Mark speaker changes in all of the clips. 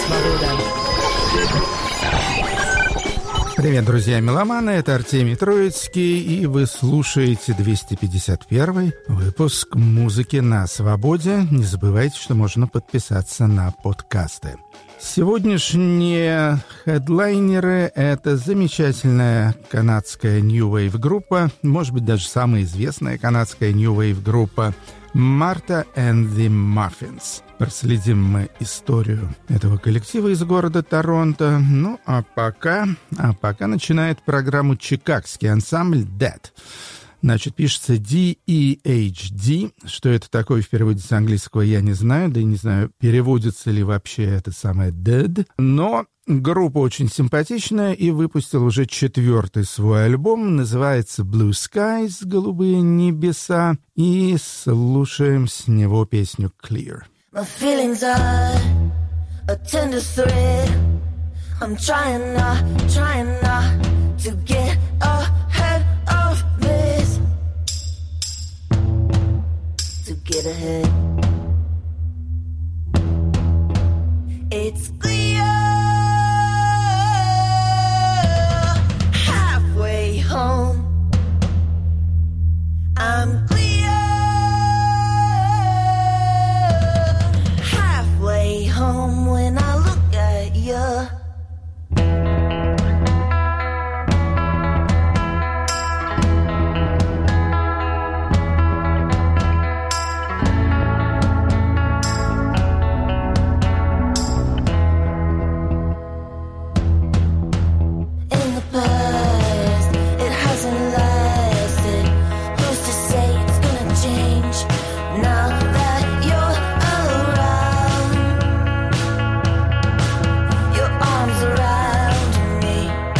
Speaker 1: Свобода.
Speaker 2: Привет, друзья меломаны, это Артемий Троицкий, и вы слушаете 251 выпуск «Музыки на свободе». Не забывайте, что можно подписаться на подкасты. Сегодняшние хедлайнеры — это замечательная канадская New Wave группа, может быть, даже самая известная канадская New Wave группа Martha and the Muffins. Проследим мы историю этого коллектива из города Торонто. Ну, а пока начинает программу чикагский ансамбль Dead. Значит, пишется D-E-H-D. Что это такое в переводе с английского, я не знаю. Да и не знаю, переводится ли вообще это самое Dead. Но группа очень симпатичная и выпустила уже 4-й свой альбом. Называется Blue Skies, голубые небеса. И слушаем с него песню Clear.
Speaker 3: My feelings are a tender thread. I'm trying not to get ahead of this. To get ahead. It's clear. Halfway home. I'm clear. Home when I look at you. In the past, it hasn't lasted. Who's to say it's gonna change now that you're around? Arms around me.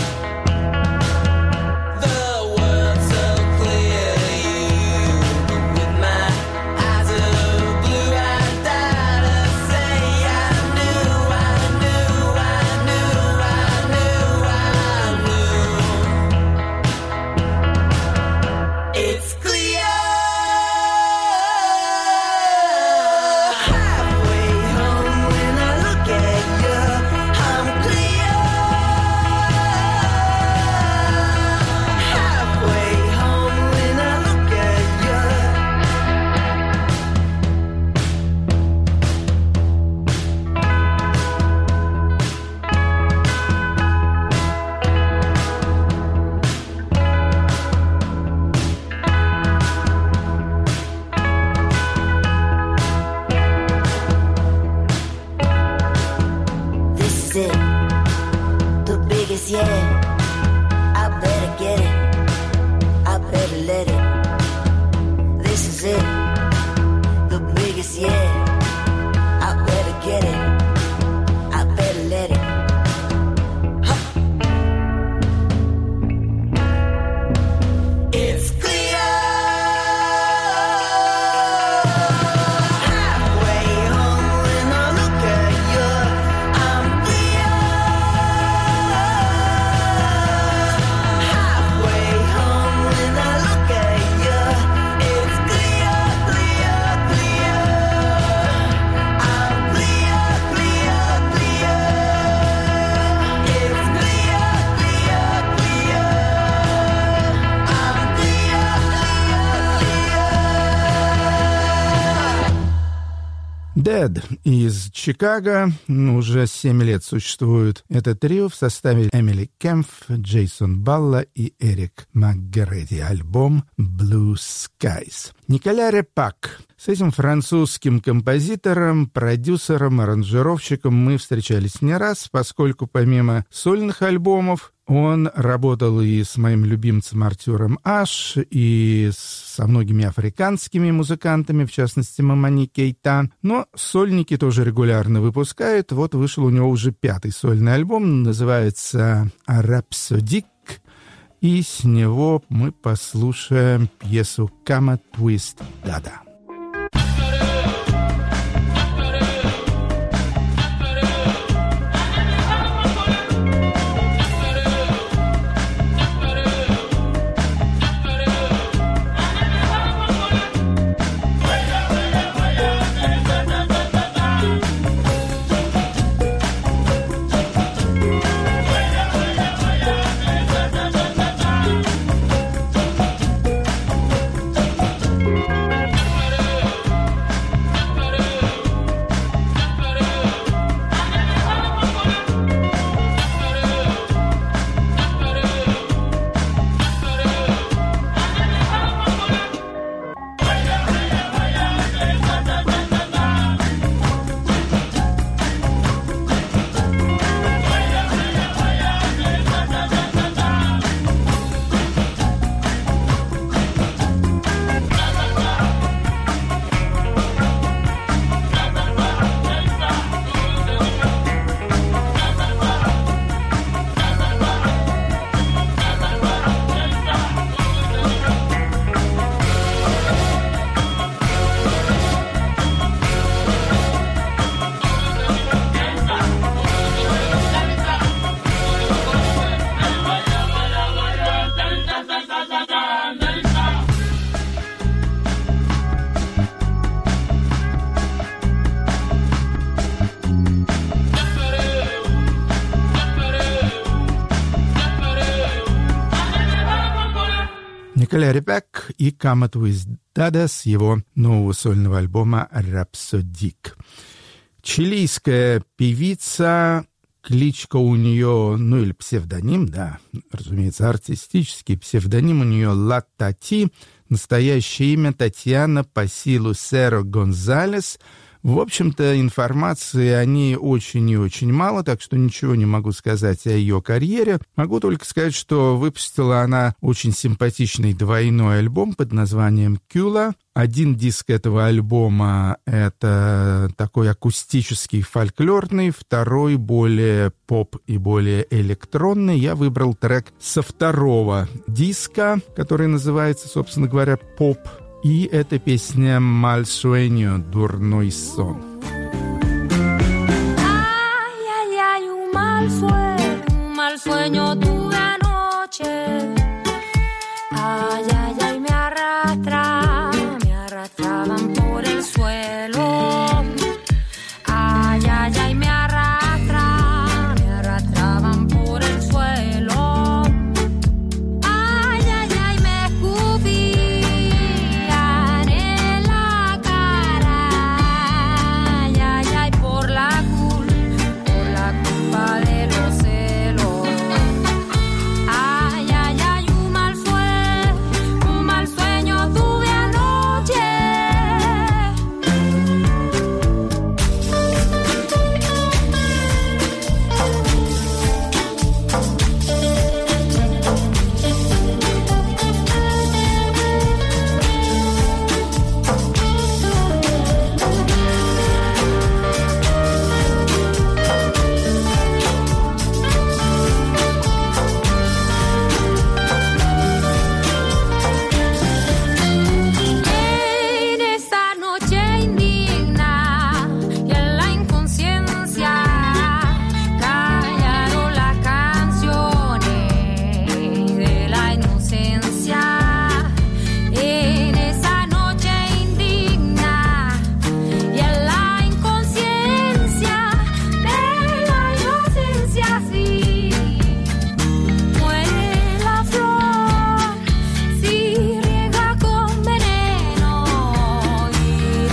Speaker 3: The world's so clear to you, but with my eyes of blue, I gotta say I knew. It's clear. Halfway home when I look at you.
Speaker 2: Dead из Чикаго. Уже 7 лет существует это трио в составе Эмили Кемпф, Джейсон Балла и Эрик МакГереди. Альбом Blue Skies. Николя Репак. С этим французским композитором, продюсером, аранжировщиком мы встречались не раз, поскольку помимо сольных альбомов он работал и с моим любимцем Артуром Аш, и со многими африканскими музыкантами, в частности Мамани Кейта. Но сольники тоже регулярно выпускают. Вот вышел у него уже 5-й сольный альбом, называется «Рапсодик», и с него мы послушаем пьесу «Come Twist Dada». Larry Beck и Come At With Dada с его нового сольного альбома «Rhapsodic». Чилийская певица, кличка у нее, ну или псевдоним, да, разумеется, артистический псевдоним у нее Ла Тати, настоящее имя Татьяна Пасилусеро Гонзалес. В общем-то, информации о ней очень и очень мало, так что ничего не могу сказать о ее карьере. Могу только сказать, что выпустила она очень симпатичный двойной альбом под названием «Кюла». Один диск этого альбома — это такой акустический, фольклорный, второй более поп и более электронный. Я выбрал трек со второго диска, который называется, собственно говоря, «Поп». И это песня «Mal sueño», «Дурной сон».
Speaker 1: Mal sueño tuve anoche. Ay, ay, ay, me arrastraban por el suelo. Ay, ay, ay, me arrastraban por el suelo. Ay, ay, ay, me escupían en la cara. Ay, ay, ay, por la culpa de los celos. Ay, ay, ay, un mal sueño tuve anoche. En esta noche indigna y en la inconsciencia callaron las canciones de la inocencia. En esa noche indigna y en la inconsciencia de la inocencia, sí. Muere la flor si riega con veneno y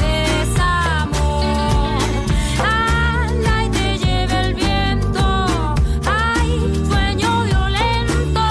Speaker 1: desamor. Anda y te lleve el viento, ay, sueño violento.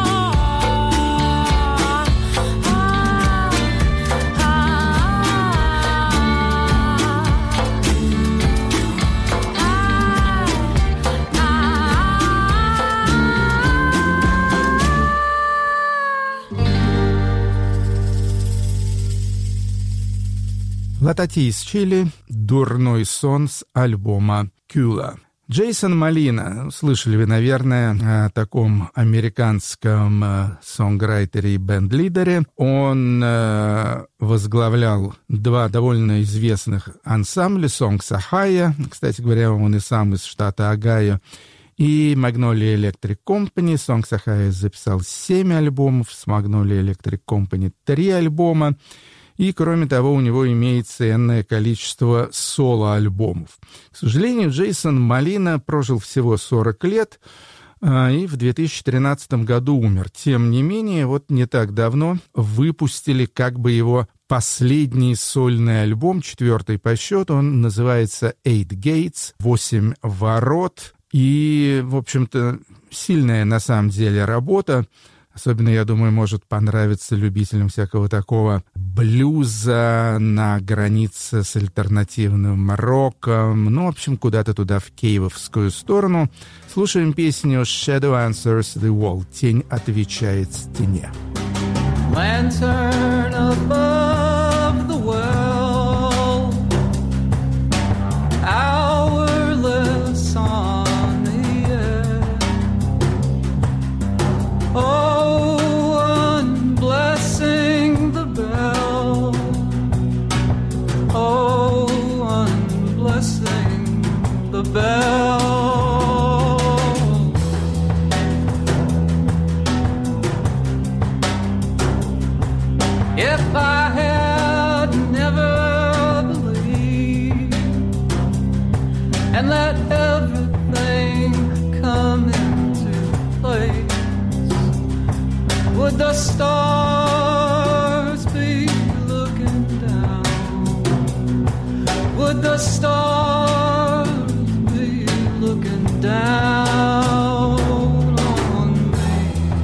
Speaker 2: Ла Тати из Чили, «Дурной сон» с альбома «Кюла». Джейсон Молина, слышали вы, наверное, о таком американском сонграйтере и бенд-лидере. Он возглавлял два довольно известных ансамбля «Songs Ohio», кстати говоря, он и сам из штата Огайо, и Magnolia Electric Company. Songs Ohio записал 7 альбомов, с Magnolia Electric Company 3 альбома. И, кроме того, у него имеется энное количество соло-альбомов. К сожалению, Джейсон Молина прожил всего 40 лет и в 2013 году умер. Тем не менее, вот не так давно выпустили как бы его последний сольный альбом, 4-й по счету. Он называется «Eight Gates», 8 ворот. И, в общем-то, сильная на самом деле работа. Особенно, я думаю, может понравиться любителям всякого такого блюза на границе с альтернативным роком. Ну, в общем, куда-то туда, в кейвовскую сторону. Слушаем песню «Shadow Answers the Wall». «Тень отвечает стене».
Speaker 3: Lantern above the world, hourless on the air. Oh, unblessing the bell. Oh, unblessing the bell. If I had never believed and let everything come into place, would the stars
Speaker 4: stars be looking down on me.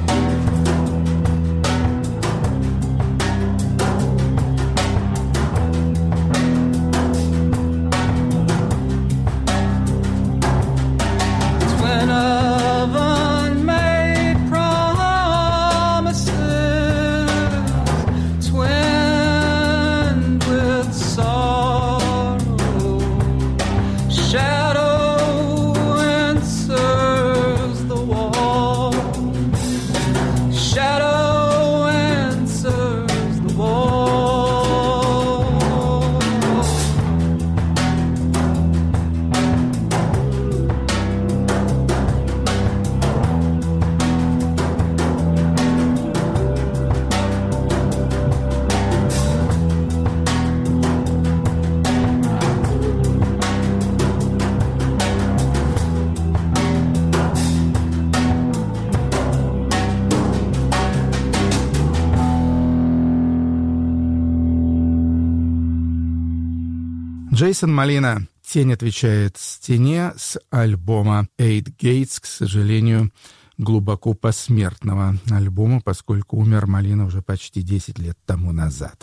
Speaker 4: Twin of unmade promises, twinned with sorrow. Shadow answers the wall. Shadow answers the wall.
Speaker 2: Джейсон Малина. «Тень отвечает стене» с альбома «Eight Gates», к сожалению, глубоко посмертного альбома, поскольку умер Малина уже почти 10 лет тому назад.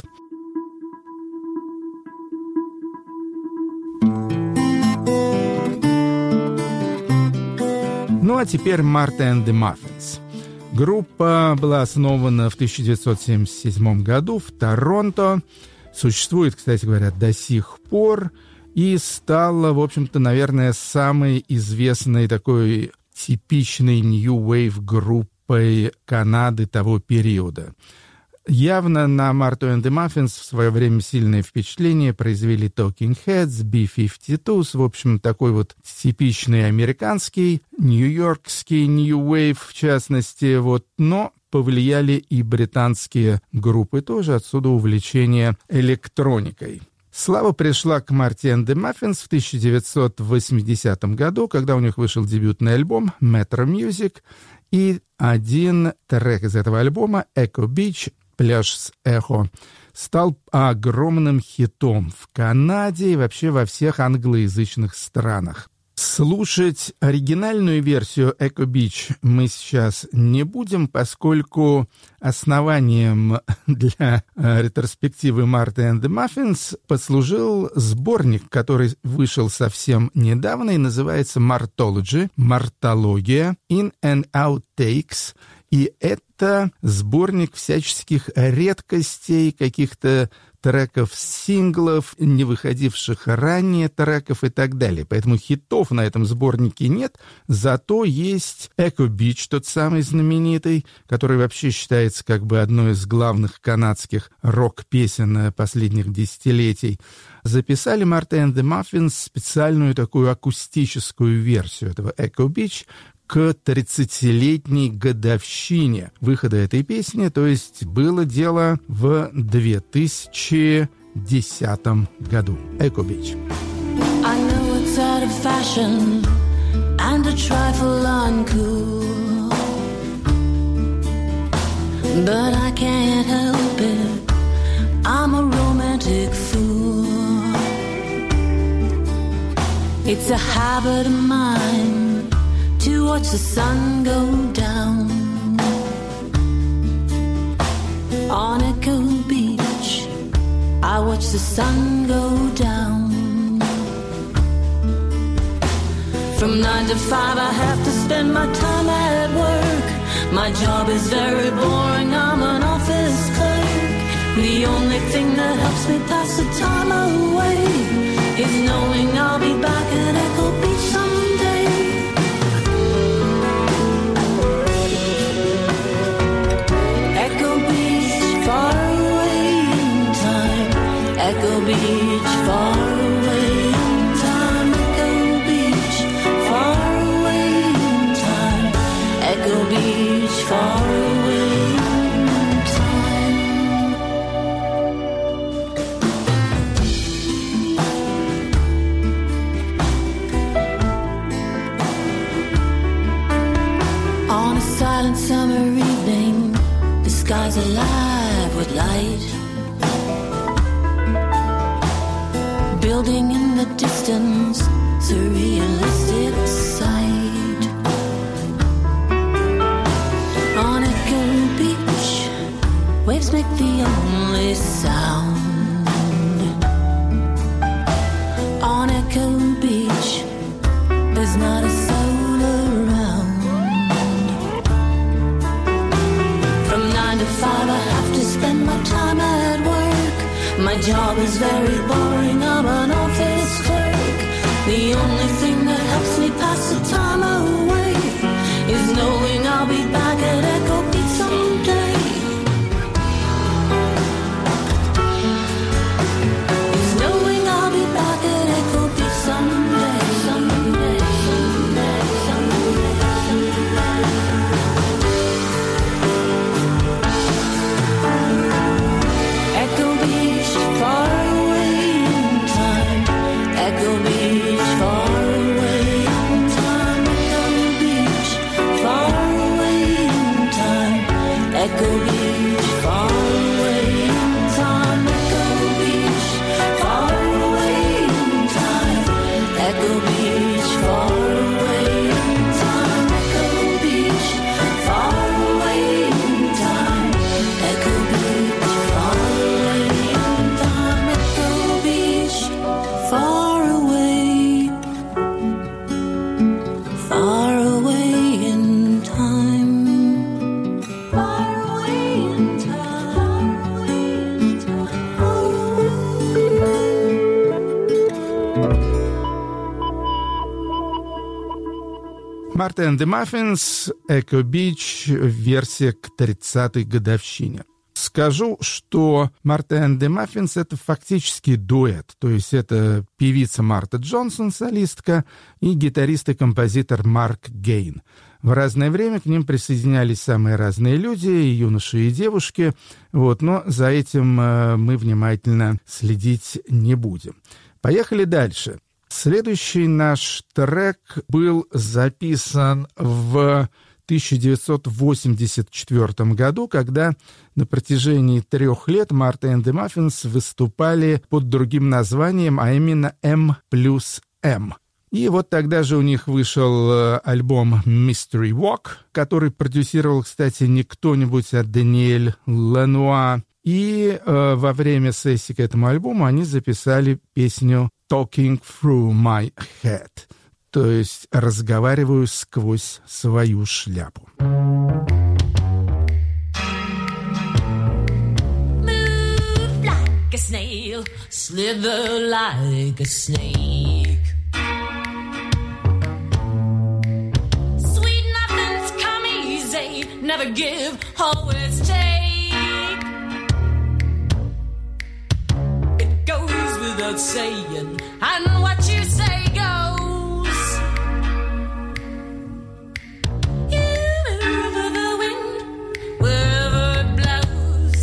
Speaker 2: Ну а теперь Martha and the Muffins. Группа была основана в 1977 году в Торонто. Существует, кстати говоря, до сих пор и стала, в общем-то, наверное, самой известной такой типичной New Wave группой Канады того периода. Явно на Martha and the Muffins в свое время сильное впечатление произвели Talking Heads, B-52s, в общем, такой вот типичный американский, нью-йоркский New Wave, в частности, вот, но повлияли и британские группы тоже, отсюда увлечение электроникой. Слава пришла к Martha and the Muffins в 1980 году, когда у них вышел дебютный альбом Metro Music, и один трек из этого альбома «Echo Beach», «Пляж с эхо», стал огромным хитом в Канаде и вообще во всех англоязычных странах. Слушать оригинальную версию «Echo Beach» мы сейчас не будем, поскольку основанием для ретроспективы Martha and the Muffins послужил сборник, который вышел совсем недавно и называется «Martology», «Мартология», «In and Outtakes». И это сборник всяческих редкостей, каких-то треков, синглов, не выходивших ранее треков и так далее. Поэтому хитов на этом сборнике нет, зато есть «Echo Beach», тот самый знаменитый, который вообще считается как бы одной из главных канадских рок-песен последних десятилетий. Записали Martha and the Muffins специальную такую акустическую версию этого «Echo Beach» к 30-летней годовщине выхода этой песни, то есть было дело в 2010 году. «Echo Beach».
Speaker 5: I know it's out of fashion and a trifle uncool, but I can't help it, I'm a romantic fool. It's a habit of mine to watch the sun go down on Echo Beach. I watch the sun go down. From 9 to 5 I have to spend my time at work. My job is very boring, I'm an office clerk. The only thing that helps me pass the time away is knowing I'll be back at Echo Beach someday. Echo Beach, far away in time. Echo Beach, far away in time. Echo Beach, far away in time. Echo Beach, far away in time. On a silent summer evening, the sky's alive with light. building in the distance, surrealistic sight. On Echo Beach, waves make the only sound. On Echo Beach, there's not a soul around. From 9 to 5 I have to spend my time at work. My job is very boring, I'm an office clerk. The only thing that helps me pass the time away is knowing I'll be back at Echo Beach someday. Is knowing I'll be back at Echo Beach someday, someday, someday, someday, someday. Echo Beach, far away in time. Echo Beach, far away in time. Echo Beach, far away in time. Echo Beach, far away in time. Echo Beach, far away in time. Echo Beach, far away in time. Echo Beach, far away in time. Echo Beach, far away in time. Echo Beach, far away, far away in time. Far away in time. Far away in time.
Speaker 2: Martha and the Muffins, Echo Beach, версия к 30-й годовщине. Скажу, что Martha and the Muffins — это фактически дуэт, то есть это певица Марта Джонсон, солистка, и гитарист и композитор Марк Гейн. В разное время к ним присоединялись самые разные люди, и юноши, и девушки, но за этим мы внимательно следить не будем. Поехали дальше. Следующий наш трек был записан в 1984 году, когда на протяжении 3 лет Martha and the Muffins выступали под другим названием, а именно M+M. И вот тогда же у них вышел альбом Mystery Walk, который продюсировал, кстати, не кто-нибудь, а Даниэль Лануа. И во время сессии к этому альбому они записали песню «Talking Through My Head», то есть «разговариваю сквозь свою шляпу».
Speaker 5: Move like a snail, slither like a snake. Sweet nothings come easy, never give, always take. It goes without saying, and what you say goes. You move with the wind, wherever it blows.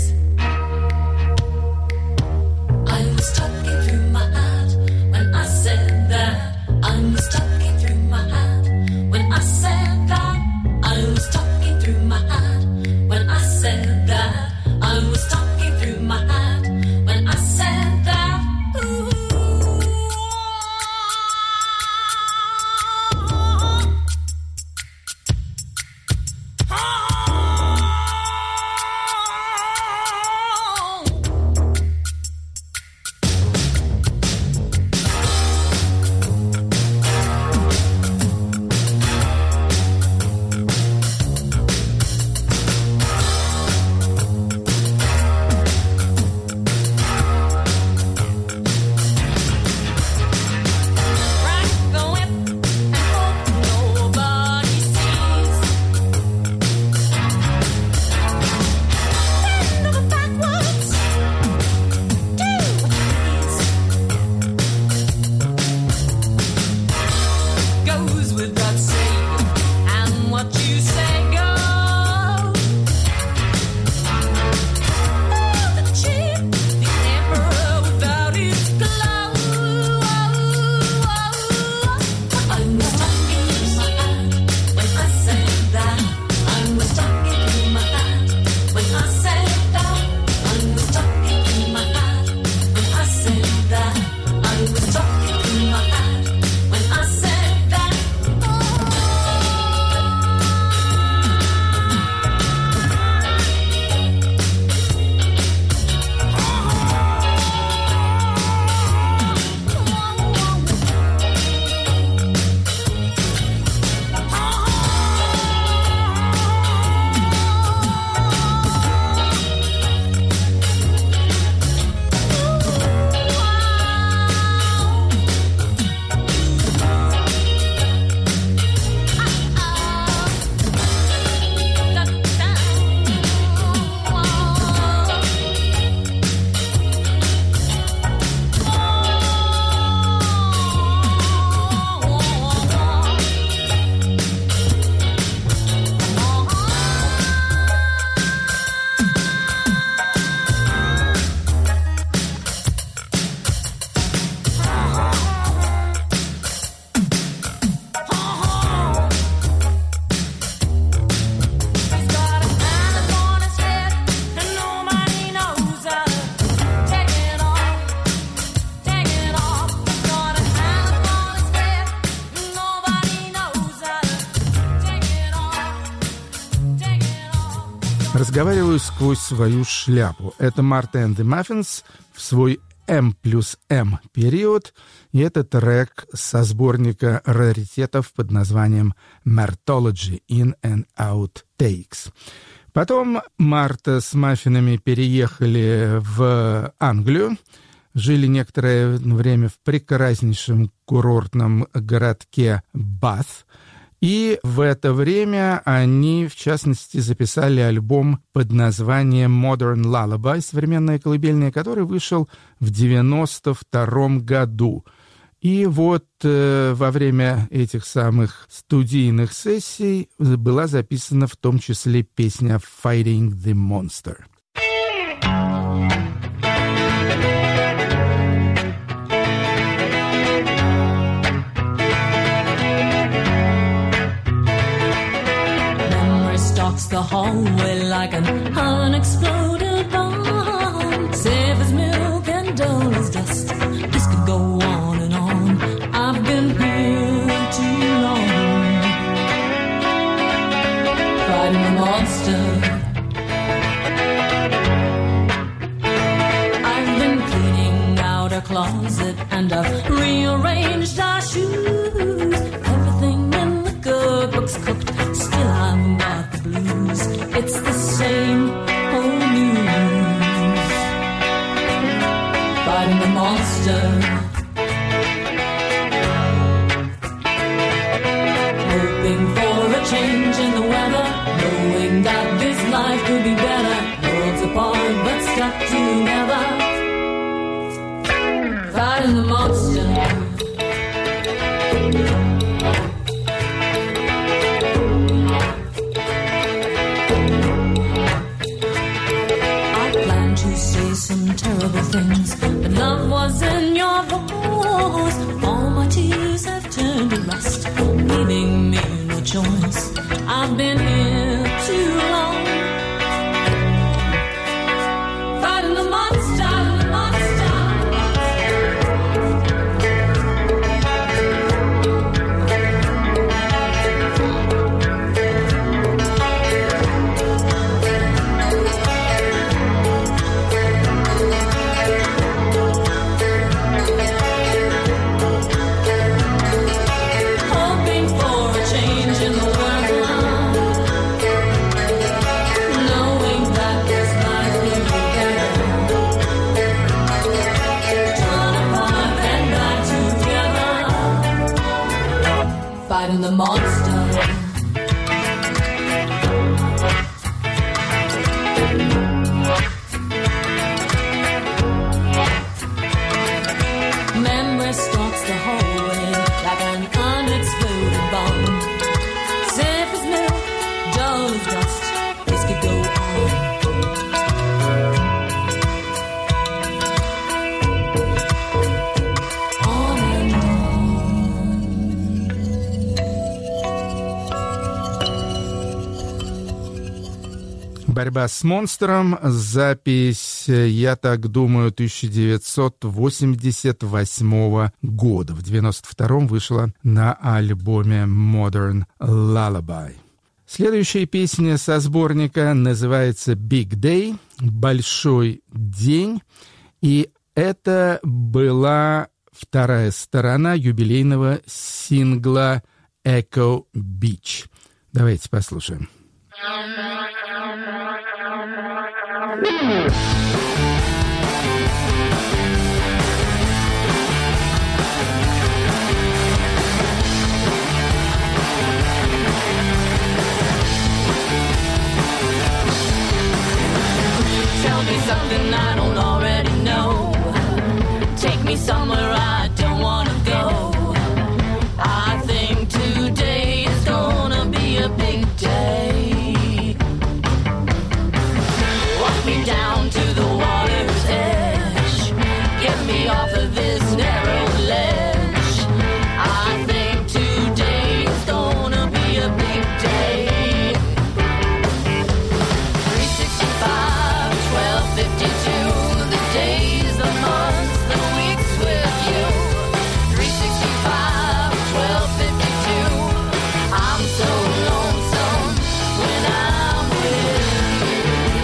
Speaker 5: I was talking through my head when I said that. I was talking through my head when I said that. I was talking through my head when I said that. I was talking through my head when I said that. Ooh.
Speaker 2: проговариваю сквозь свою шляпу. Это Martha and the Muffins в свой M+M период, и это трек со сборника раритетов под названием Martology In and Out Takes. Потом Марта с Маффинами переехали в Англию, жили некоторое время в прекраснейшем курортном городке Бат, и в это время они, в частности, записали альбом под названием Modern Lullaby, современная колыбельная, который вышел в 1992 году. И вот во время этих самых студийных сессий была записана в том числе песня «Fighting the Monster».
Speaker 5: Stalks the hallway like an unexploded bomb. Safe as milk and dull as dust. This could go on and on. I've been here too long, fighting the monster. I've been cleaning out our closet and I've rearranged our shoes. Everything in the cookbook's cooked. Still I've got the blues. It's the same old news. Fighting the monster. Hoping for a change in the weather. Knowing that this life could be better. Worlds apart but stuck together. Fighting the monster. Some terrible things, but love was in your voice. All my tears have turned to rust, leaving me no choice. I've been here too long, fighting the monster, the monster. Fighting the monster. Memory stalks the hallway like an unexploded bomb. Safe as milk, dull as dust. This could go on. On and on.
Speaker 2: «Борьба с монстром», запись, я так думаю, 1988 года. В 1992 вышла на альбоме Modern Lullaby. Следующая песня со сборника называется «Big Day», «Большой день», и это была вторая сторона юбилейного сингла «Echo Beach». Давайте послушаем.
Speaker 5: Tell me something I don't already know. Take me somewhere I don't want to go. I think today is gonna be a big day. Walk me down to the water's edge. Get me off of this narrow ledge. I think today is gonna be a big day. 365, 1252, the days, the months, the weeks with you. 365, 1252, I'm so lonesome when I'm with you.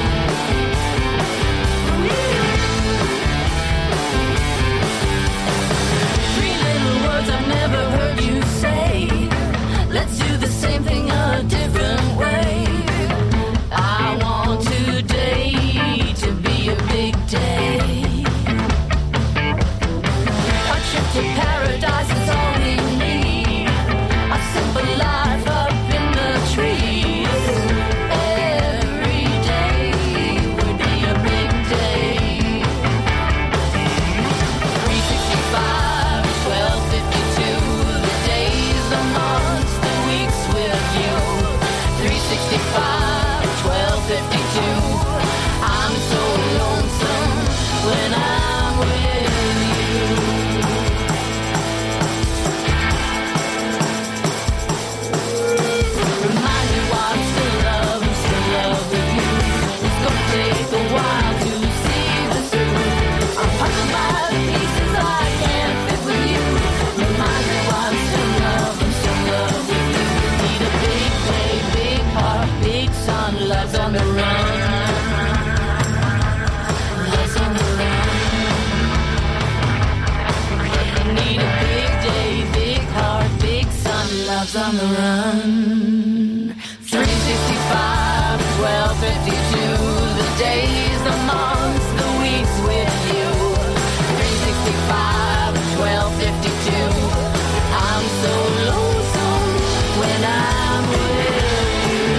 Speaker 5: love's on the run. 365, 1252, the days, the months, the weeks with you. 365, 1252, I'm so lonesome when I'm with you.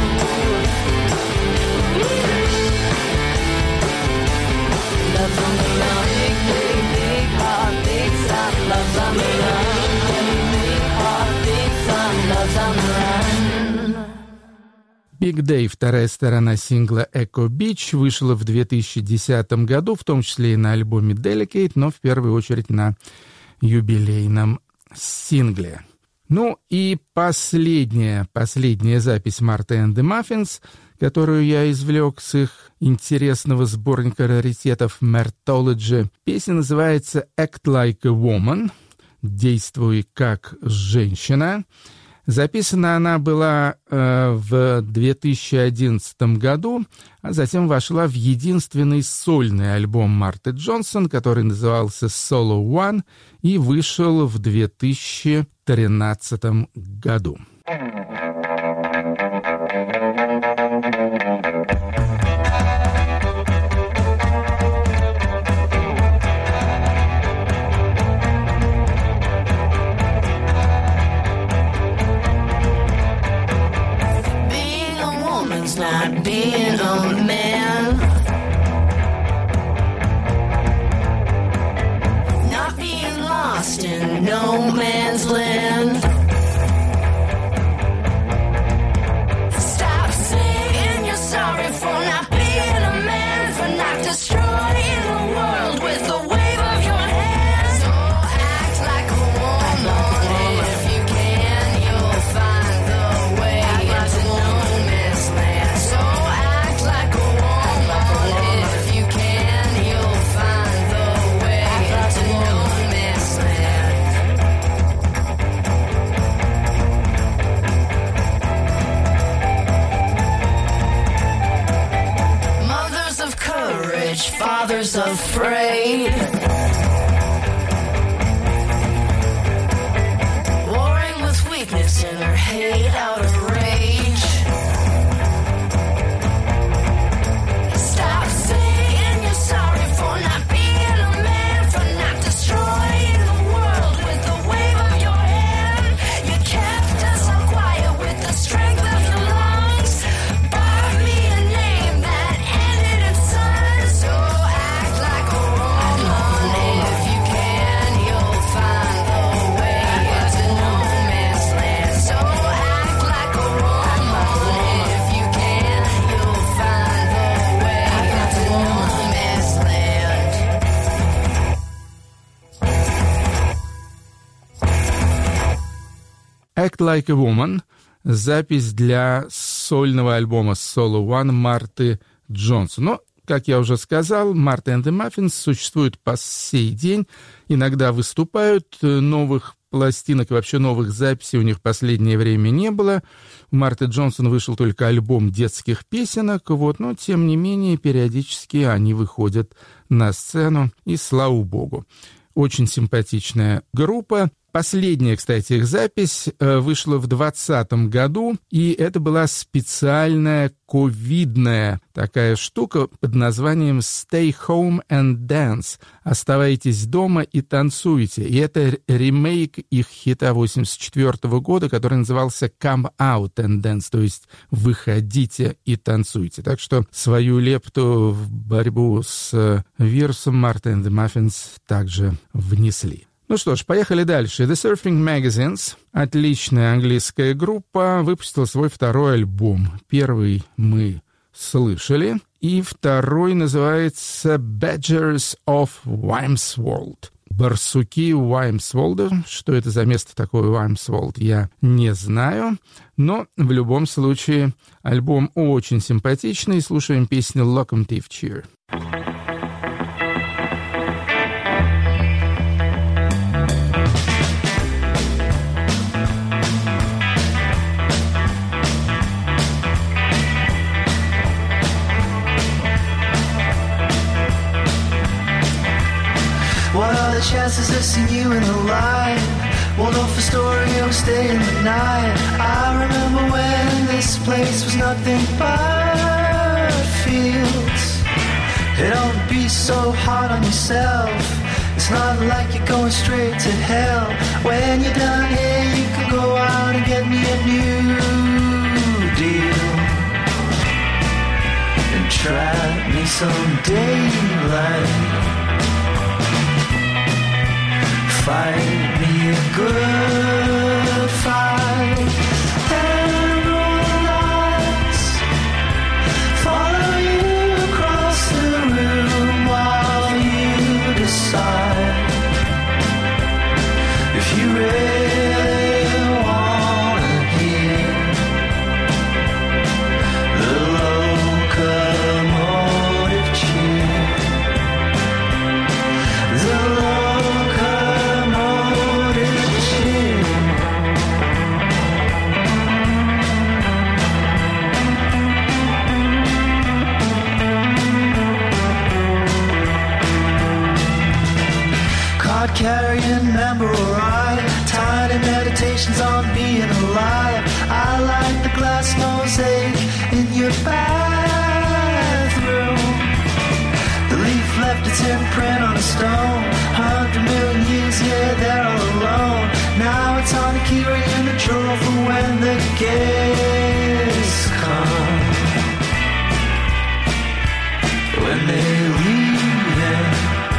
Speaker 5: Love's on the run, big, big, big heart, big sun. Love's on the run, big heart, big sun. Love's on the run.
Speaker 2: Big Day, вторая сторона сингла «Echo Beach», вышла в 2010 году, в том числе и на альбоме «Delicate», но в первую очередь на юбилейном сингле. Ну и последняя запись Marty and the Muffins, которую я извлек с их интересного сборника раритетов Mertology. Песня называется «Act Like a Woman», «Действуй как женщина». Записана она была в 2011 году, а затем вошла в единственный сольный альбом Марты Джонсон, который назывался «Solo One» и вышел в 2013 году.
Speaker 5: Not being a man, not being lost in no man's land. Stop saying you're sorry for not being a man, for not destroying the world with the wave of your hand. So act like a woman, if you can, you'll find the way into no man's land. So act like a woman, if you can, you'll find the way into no man's land. Mothers of courage, fathers afraid, warring with weakness in her hate out of rage. Stop saying you're sorry for not being a man, for not destroying the world with the wave of your hand. You kept us so quiet with the strength of your lungs. Bought me a name that ended in sun. So act like a woman, if you can, you'll find the way into no man's land. So act like a woman, if you can, you'll find the way into no man's land.
Speaker 2: «Act Like a Woman» — запись для сольного альбома «Solo One» Марты Джонсон. Но, как я уже сказал, Marty and the Muffins существуют по сей день, иногда выступают, новых пластинок и вообще новых записей у них в последнее время не было. У Марты Джонсон вышел только альбом детских песенок, но, тем не менее, периодически они выходят на сцену, и слава богу. Очень симпатичная группа. Последняя, кстати, их запись вышла в 2020 году, и это была специальная ковидная такая штука под названием «Stay Home and Dance» — «Оставайтесь дома и танцуйте». И это ремейк их хита 1984 года, который назывался «Come Out and Dance», то есть «Выходите и танцуйте». Так что свою лепту в борьбу с вирусом Marty and the Muffins также внесли. Ну что ж, поехали дальше. The Surfing Magazines, отличная английская группа, выпустила свой второй альбом. Первый мы слышали, и второй называется Badgers of Wimswold. Барсуки Уаймсволда. Что это за место такое Уаймсволд, я не знаю. Но в любом случае альбом очень симпатичный. Слушаем песню Locomotive Cheer.
Speaker 6: What are the chances of seeing you in the light? Won't know for story of staying the night. I remember when this place was nothing but fields. Hey, don't be so hard on yourself. It's not like you're going straight to hell. When you're done here, you can go out and get me a new deal and trap me some daylight. Fight me a good fight. And roll lights follow you across the room while you decide if you really wanna hear the locomotive cheer. The locomotive cheer. Card-carrying member, alright. Tiny meditations on being alive. I like the glass mosaic in your bathroom. The leaf left its imprint on a stone. 100 million years, yeah, they're all alone. Now it's on a key ring in the drawer for when the guests come. When they leave it.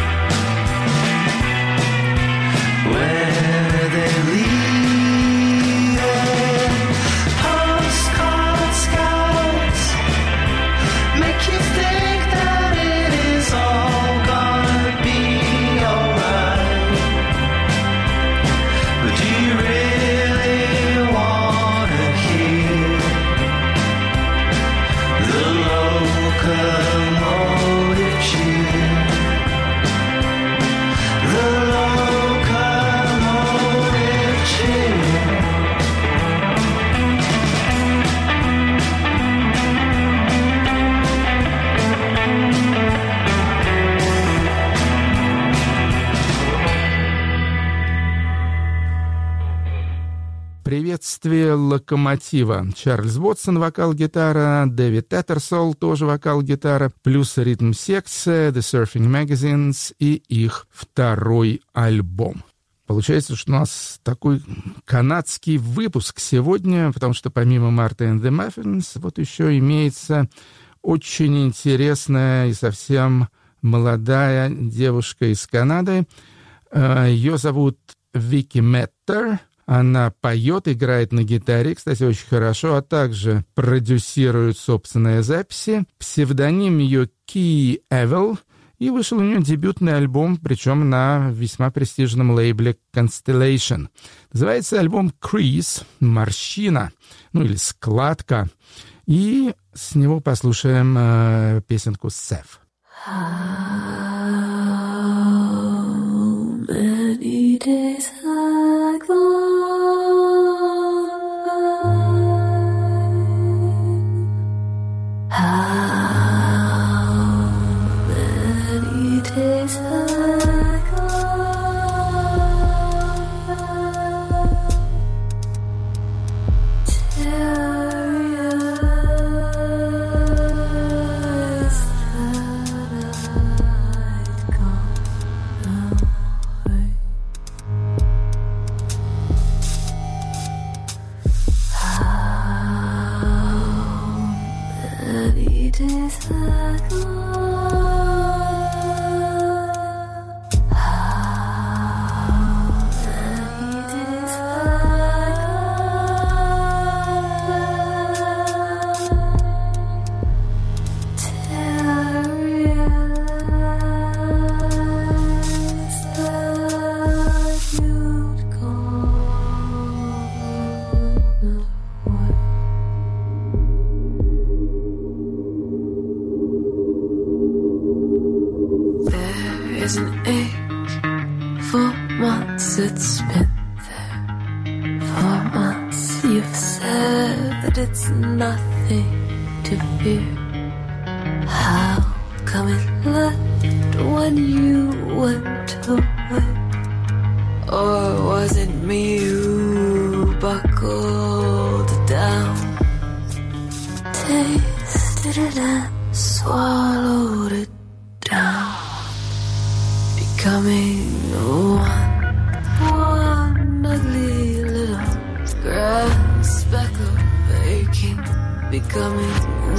Speaker 6: Where they leave it. Postcard skies make you think that it is all gonna be alright. But do you really wanna hear the locomotive cheer? The locomotive cheer.
Speaker 2: Приветствие локомотива. Чарльз Вотсон, вокал-гитара, Дэвид Таттерсолл, тоже вокал-гитара, плюс ритм-секция, The Surfing Magazines и их второй альбом. Получается, что у нас такой канадский выпуск сегодня, потому что помимо Martha and the Muffins, вот еще имеется очень интересная и совсем молодая девушка из Канады. Ее зовут Вики Меттер. Она поет, играет на гитаре, кстати, очень хорошо, а также продюсирует собственные записи. Псевдоним ее Ки Эвел, и вышел у нее дебютный альбом, причем на весьма престижном лейбле Constellation. Называется альбом Crease, морщина, ну или складка. И с него послушаем песенку Сеф.
Speaker 5: Many days have gone by. How many days have gone by till I realized that I'd gone away. Many days have gone. How many days have gone till I realized that you'd gone away. There is an age, 4 months it's been there. 4 months you've said it's nothing to fear. How come it left when you went away? Or was it me becoming one ugly little grass speck of aching, becoming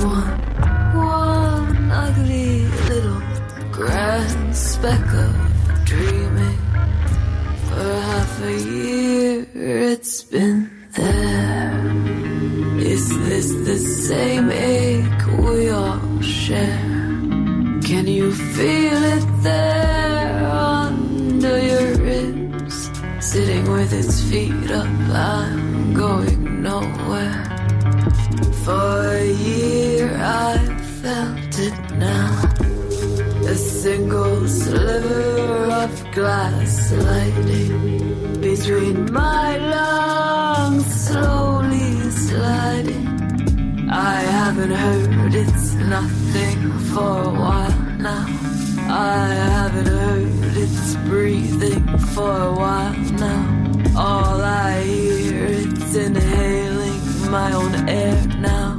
Speaker 5: one ugly little grass speck of dreaming. For half a year it's been there. Is this the same ache we all share? Can you feel it there under your ribs? Sitting with its feet up, I'm going nowhere. For a year I felt it now. A single sliver of glass lighting between my lungs, slowly sliding. I haven't heard it's nothing for a while now. I haven't heard it's breathing for a while now. All I hear it's inhaling my own air now.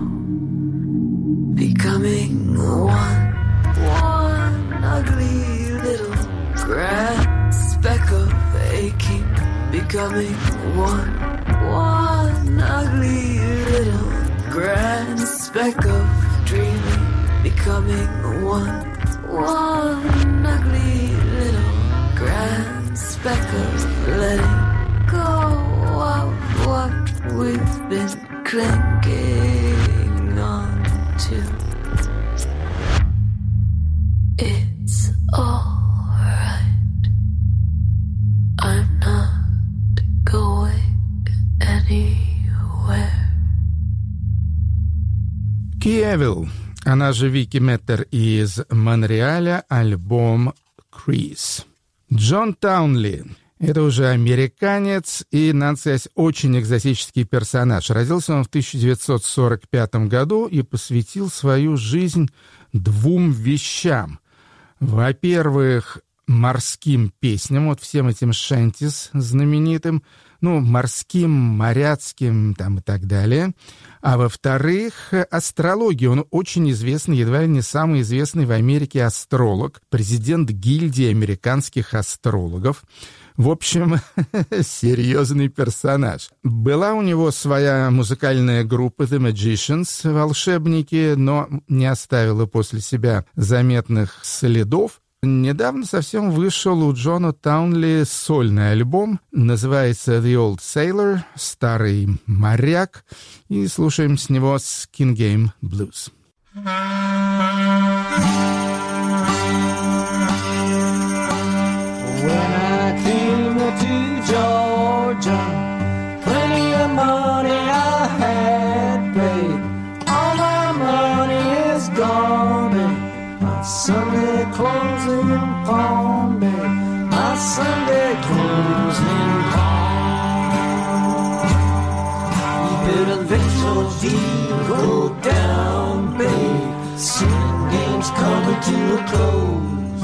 Speaker 5: Becoming one ugly little grass speck of aching. Becoming one ugly little grass speck of dreaming. Becoming one ugly little grass speck of letting go of what we've been clinging on to. It's alright. I'm not going anywhere.
Speaker 2: Киевил, она же Вики Меттер из Монреаля, альбом «Crease». Джон Таунли — это уже американец и, надо сказать, очень экзотический персонаж. Родился он в 1945 году и посвятил свою жизнь двум вещам. Во-первых, морским песням, вот всем этим шентис знаменитым, морским, моряцким там и так далее. А во-вторых, астрологии. Он очень известный, едва ли не самый известный в Америке астролог, президент гильдии американских астрологов. В общем, серьезный персонаж. Была у него своя музыкальная группа The Magicians, волшебники, но не оставила после себя заметных следов. Недавно совсем вышел у Джона Таунли сольный альбом, называется The Old Sailor, старый моряк, и слушаем с него Skin Game Blues.
Speaker 4: When I came to Georgia, plenty of money I had paid. All my money is gone, babe. My Sunday clothes in pawn, babe. My Sunday clothes in pawn. You better let your deal go down, babe. Sin game's coming to a close.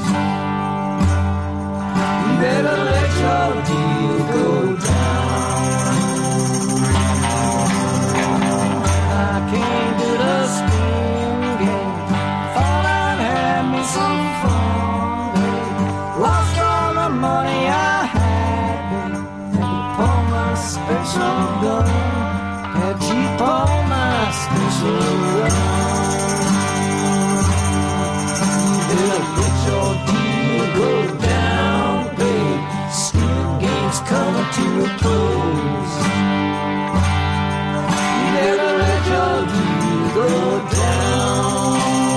Speaker 4: Better let your deal go down. I came to the spin game, thought I'd have me some fun, babe. Lost all the money I had, babe. Had to pull my special gun. Had to pull my special gun. Better let your deal go down. Coming to a close. You better let your deal go down.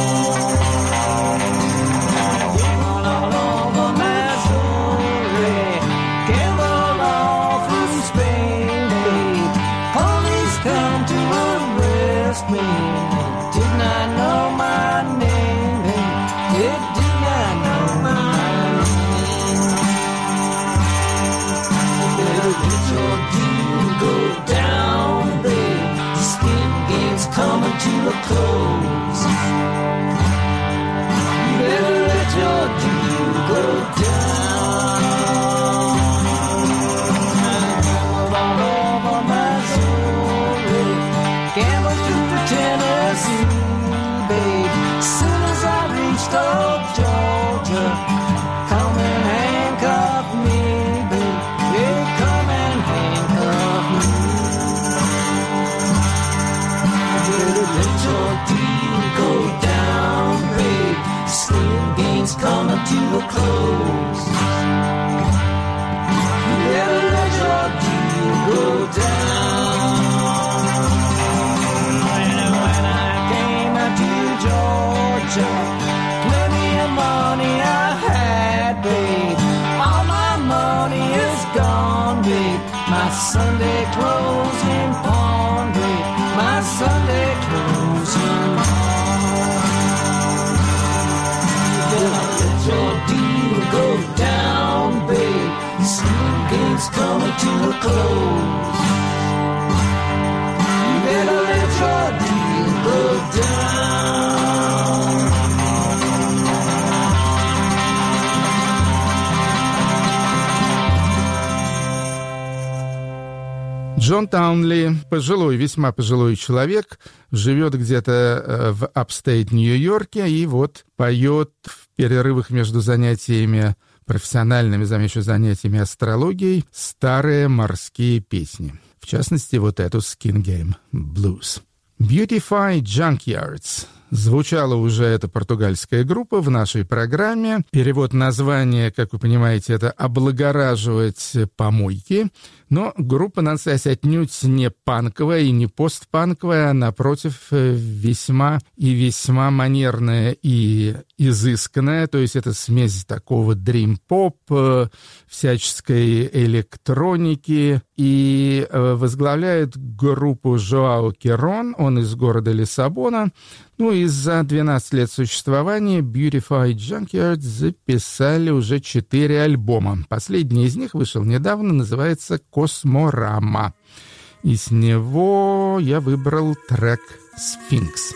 Speaker 4: All over Missouri, gamble all through Spain, babe. Police come to arrest me. Did not know my name, babe. Did not know my name. Let your deal go down, babe. The skin game's coming to a close. You better let your deal go down. All over Missouri, gambled through Tennessee, babe. Soon as I reached old Georgia, come and handcuff Sunday clothes in pawn, babe. My Sunday clothes in pawn. You better let your deal go down, babe. The slim game's coming to a close. You better let your deal go down.
Speaker 2: Джон Таунли, пожилой, весьма пожилой человек, живет где-то в апстейт Нью-Йорке и вот поет в перерывах между занятиями профессиональными, замечу, занятиями астрологией, старые морские песни. В частности, вот эту «Skin Game Blues». Beautify Junkyards. Звучала уже эта португальская группа в нашей программе. Перевод названия, как вы понимаете, это «облагораживать помойки». Но группа, надо сказать, отнюдь не панковая и не постпанковая, а, напротив, весьма и весьма манерная и изысканная. То есть это смесь такого дрим-поп, всяческой электроники. И возглавляет группу Жоао Керон, он из города Лиссабона. Ну и за 12 лет существования Beautify Junkyard записали уже 4 альбома. Последний из них вышел недавно, называется «Косморама». И с него я выбрал трек «Сфинкс».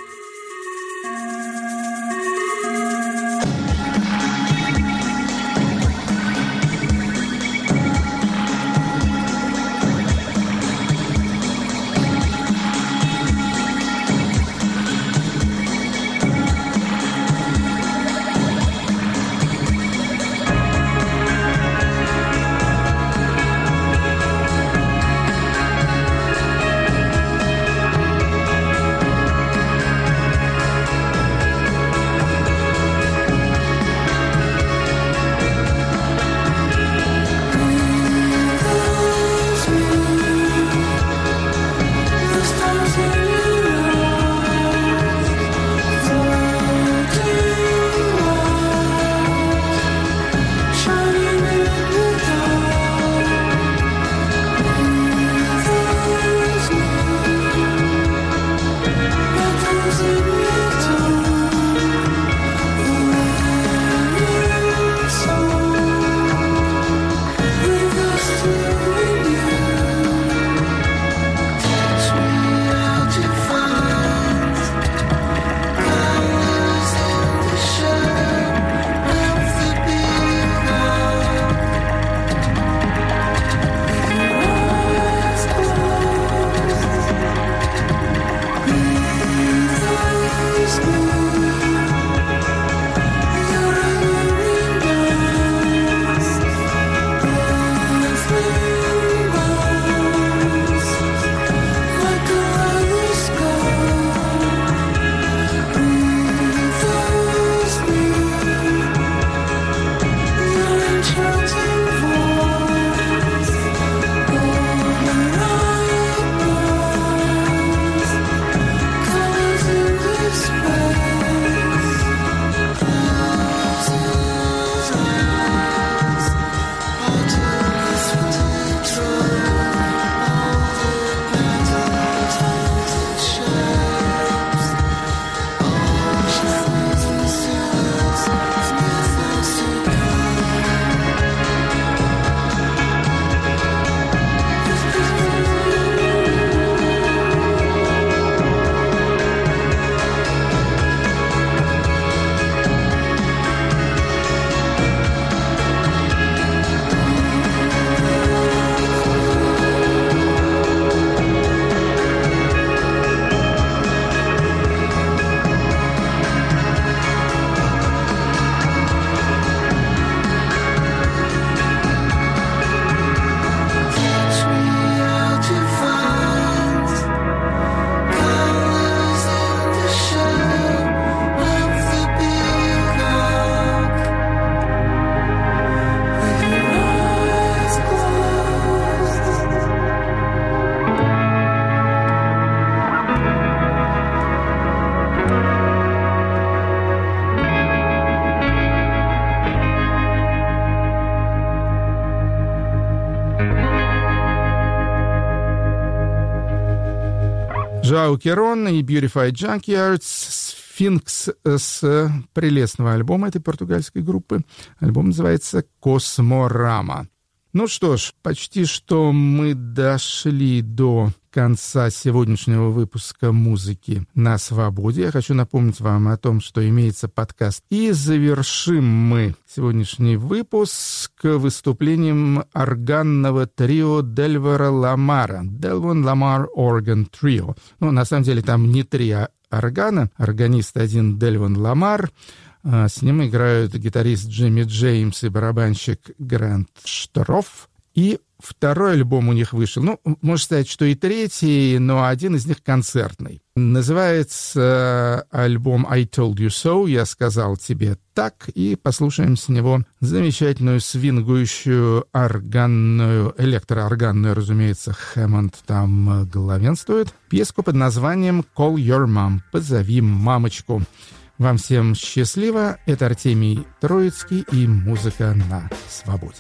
Speaker 2: Жау Керон и Beautified Junkyards, «Сфинкс» с прелестного альбома этой португальской группы. Альбом называется «Косморама». Ну что ж, почти что мы дошли до конца сегодняшнего выпуска «Музыки на свободе». Я хочу напомнить вам о том, что имеется подкаст. И завершим мы сегодняшний выпуск выступлением органного трио Дельвара Ламара. Delvon Lamar Organ Trio. Ну, на самом деле, там не три органа. Органист один Дельвон Ламар. С ним играют гитарист Джимми Джеймс и барабанщик Грант Штроф. И второй альбом у них вышел. Ну, можно сказать, что и третий, но один из них концертный. Называется альбом «I Told You So», «Я сказал тебе так», и послушаем с него замечательную свингующую органную, электроорганную, разумеется, Хэммонд там главенствует, пьеску под названием «Call Your Mom», «Позови мамочку». Вам всем счастливо. Это Артемий Троицкий и «Музыка на свободе».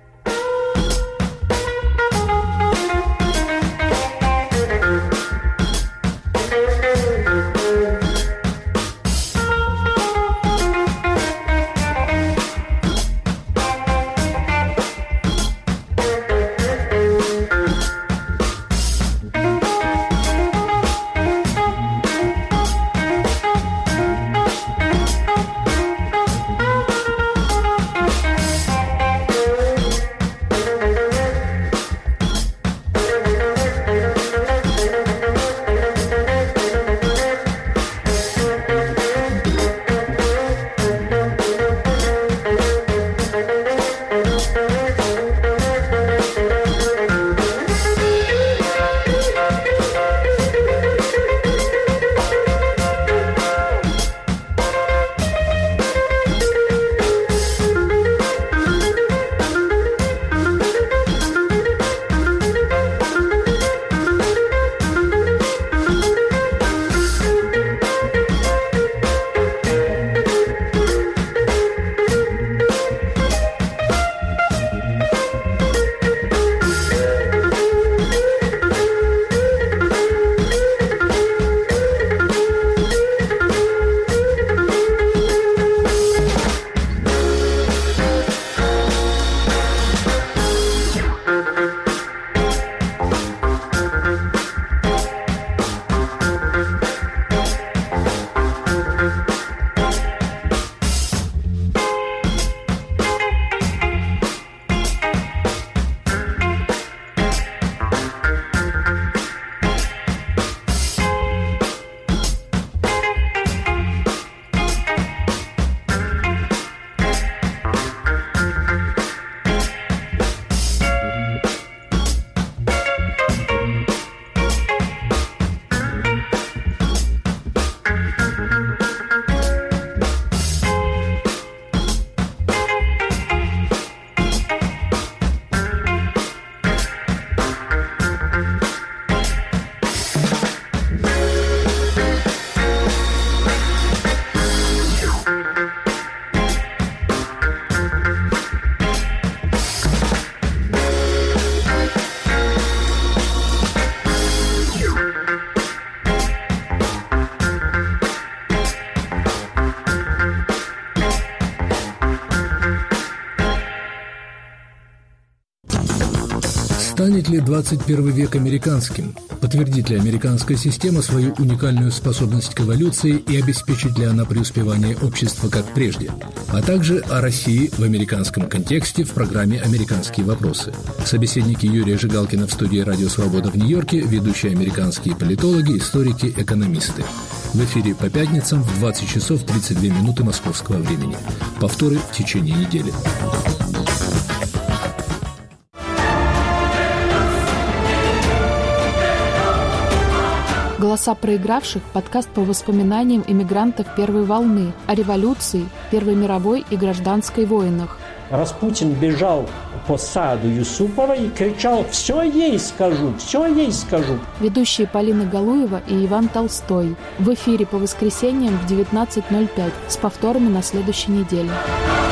Speaker 7: Станет ли 21 век американским? Подтвердит ли американская система свою уникальную способность к эволюции и обеспечит ли она преуспевание общества как прежде? А также о России в американском контексте в программе «Американские вопросы». Собеседники Юрия Жигалкина в студии «Радио Свобода» в Нью-Йорке, ведущие американские политологи, историки, экономисты. В эфире по пятницам в 20 часов 32 минуты московского времени. Повторы в течение недели.
Speaker 8: «Голоса проигравших» – подкаст по воспоминаниям эмигрантов первой волны, о революции, Первой мировой и гражданской войнах.
Speaker 9: Распутин бежал по саду Юсупова и кричал: «Все ей скажу, все ей скажу».
Speaker 8: Ведущие Полина Галуева и Иван Толстой. В эфире по воскресеньям в 19:05 с повторами на следующей неделе.